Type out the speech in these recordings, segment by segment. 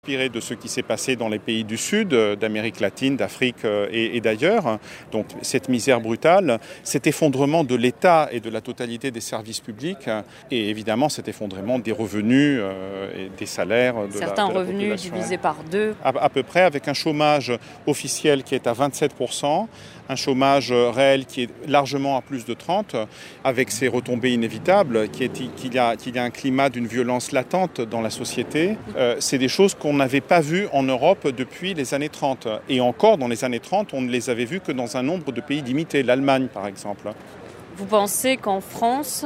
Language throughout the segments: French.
Inspiré de ce qui s'est passé dans les pays du Sud, d'Amérique latine, d'Afrique et d'ailleurs. Donc cette misère brutale, cet effondrement de l'État et de la totalité des services publics et évidemment cet effondrement des revenus et des salaires de certains la revenus population. divisés par deux. À peu près, avec un chômage officiel qui est à 27%, un chômage réel qui est largement à plus de 30%, avec ses retombées inévitables, qu'il y a un climat d'une violence latente dans la société. C'est des choses qu'on n'avait pas vues en Europe depuis les années 30. Et encore, dans les années 30, on ne les avait vues que dans un nombre de pays limités, l'Allemagne par exemple. Vous pensez qu'en France,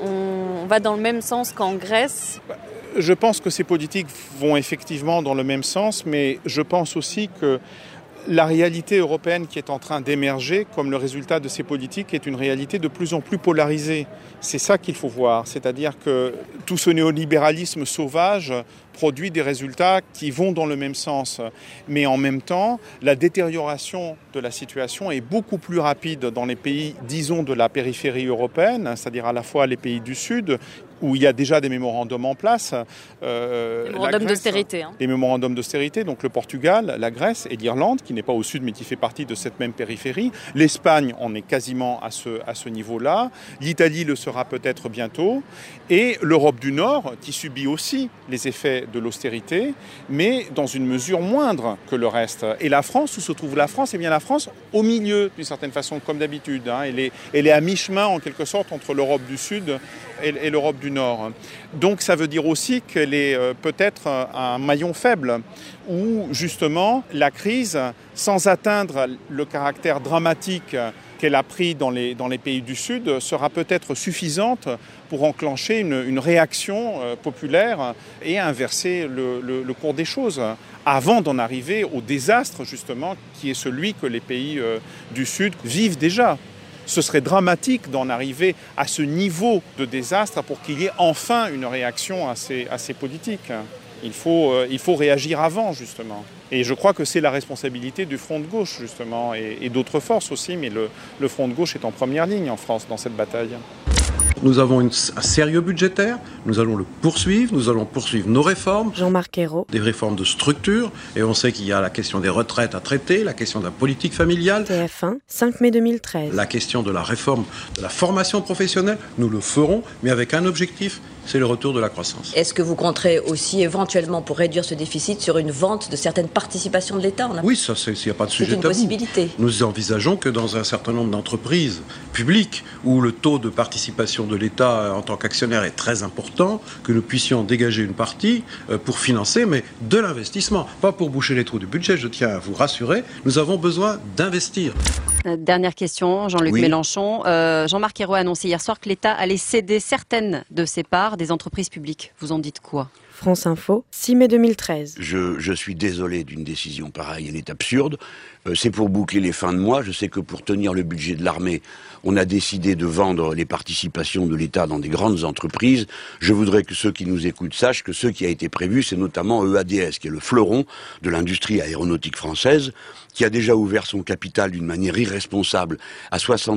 on va dans le même sens qu'en Grèce ? Je pense que ces politiques vont effectivement dans le même sens, mais je pense aussi que la réalité européenne qui est en train d'émerger comme le résultat de ces politiques est une réalité de plus en plus polarisée. C'est ça qu'il faut voir, c'est-à-dire que tout ce néolibéralisme sauvage produit des résultats qui vont dans le même sens. Mais en même temps, la détérioration de la situation est beaucoup plus rapide dans les pays, disons, de la périphérie européenne, c'est-à-dire à la fois les pays du Sud, où il y a déjà des mémorandums en place. Mémorandums d'austérité. Les mémorandums d'austérité, donc le Portugal, la Grèce et l'Irlande, qui n'est pas au Sud mais qui fait partie de cette même périphérie. L'Espagne en est quasiment à ce niveau-là. L'Italie le sera peut-être bientôt. Et l'Europe du Nord, qui subit aussi les effets de l'austérité, mais dans une mesure moindre que le reste. Et la France, où se trouve la France ? Eh bien la France, au milieu, d'une certaine façon, comme d'habitude. Elle est à mi-chemin, en quelque sorte, entre l'Europe du Sud et l'Europe du Nord. Donc ça veut dire aussi qu'elle est peut-être un maillon faible, où justement la crise, sans atteindre le caractère dramatique qu'elle a pris dans les pays du Sud, sera peut-être suffisante pour enclencher une réaction populaire et inverser le cours des choses, avant d'en arriver au désastre justement qui est celui que les pays du Sud vivent déjà. Ce serait dramatique d'en arriver à ce niveau de désastre pour qu'il y ait enfin une réaction à ces politiques. Il faut réagir avant, justement. Et je crois que c'est la responsabilité du Front de gauche, justement, et d'autres forces aussi, mais le Front de gauche est en première ligne en France dans cette bataille. Nous avons un sérieux budgétaire, nous allons le poursuivre, nous allons poursuivre nos réformes. Jean-Marc Ayrault. Des réformes de structure, et on sait qu'il y a la question des retraites à traiter, la question de la politique familiale. TF1, 5 mai 2013. La question de la réforme de la formation professionnelle, nous le ferons, mais avec un objectif, c'est le retour de la croissance. Est-ce que vous compterez aussi éventuellement pour réduire ce déficit sur une vente de certaines participations de l'État ? Oui, ça, il n'y a pas de sujet tabou. C'est une possibilité. Nous envisageons que dans un certain nombre d'entreprises publiques où le taux de participation de l'État en tant qu'actionnaire est très important, que nous puissions dégager une partie pour financer, mais de l'investissement, pas pour boucher les trous du budget, je tiens à vous rassurer, nous avons besoin d'investir. Dernière question, Jean-Luc Mélenchon. Jean-Marc Ayrault a annoncé hier soir que l'État allait céder certaines de ses parts des entreprises publiques. Vous en dites quoi ? France Info, 6 mai 2013. Je suis désolé d'une décision pareille, elle est absurde. C'est pour boucler les fins de mois. Je sais que pour tenir le budget de l'armée, on a décidé de vendre les participations de l'État dans des grandes entreprises. Je voudrais que ceux qui nous écoutent sachent que ce qui a été prévu, c'est notamment EADS, qui est le fleuron de l'industrie aéronautique française, qui a déjà ouvert son capital d'une manière irresponsable à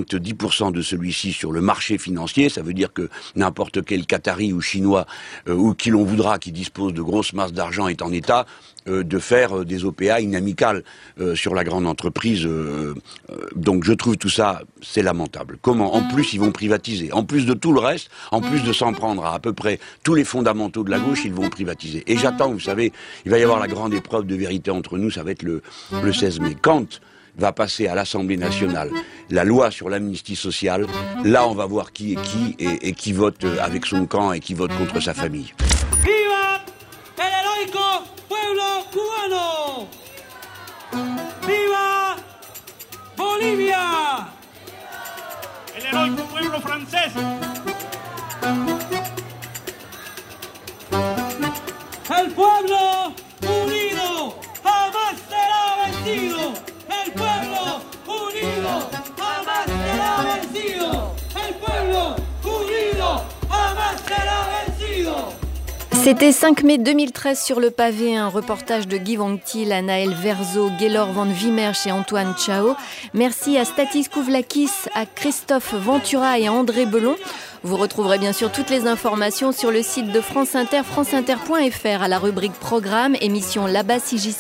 70% de celui-ci sur le marché financier. Ça veut dire que n'importe quel Qatari ou Chinois ou qui l'on voudra, qui dispose de grosses masses d'argent, est en état de faire des OPA inamicales sur la grande entreprise. Donc je trouve tout ça, c'est lamentable. Comment ? En plus, ils vont privatiser. En plus de tout le reste, en plus de s'en prendre à peu près tous les fondamentaux de la gauche, ils vont privatiser. Et j'attends, vous savez, il va y avoir la grande épreuve de vérité entre nous, ça va être le 16 mai. Quand va passer à l'Assemblée nationale la loi sur l'amnistie sociale, là on va voir qui est qui et qui vote avec son camp et qui vote contre sa famille. Viva el heroico pueblo cubano! Viva Bolivia! El heroico pueblo francés! El pueblo unido jamás será vencido! El pueblo unido jamás será vencido. El pueblo unido jamás será vencido. C'était 5 mai 2013 sur le pavé, un reportage de Guy Wang-Til, Anaël Verzo, Gaylor Van Wimmersch et Antoine Chao. Merci à Statis Kouvlakis, à Christophe Ventura et à André Belon. Vous retrouverez bien sûr toutes les informations sur le site de France Inter, franceinter.fr, à la rubrique Programme, émission Là-bas si j'y